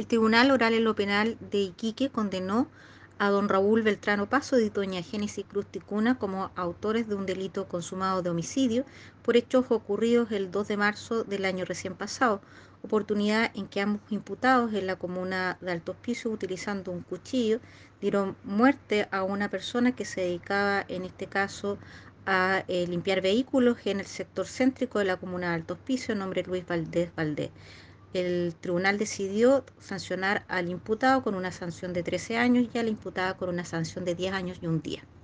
El Tribunal Oral en lo Penal de Iquique condenó a don Raúl Beltrán Opazo y doña Génesis Cruz Ticuna como autores de un delito consumado de homicidio por hechos ocurridos el 2 de marzo del año recién pasado, oportunidad en que ambos imputados en la comuna de Alto Hospicio, utilizando un cuchillo, dieron muerte a una persona que se dedicaba, en este caso, a limpiar vehículos en el sector céntrico de la comuna de Alto Hospicio, nombre Luis Valdés Valdés. El tribunal decidió sancionar al imputado con una sanción de 13 años y a la imputada con una sanción de 10 años y un día.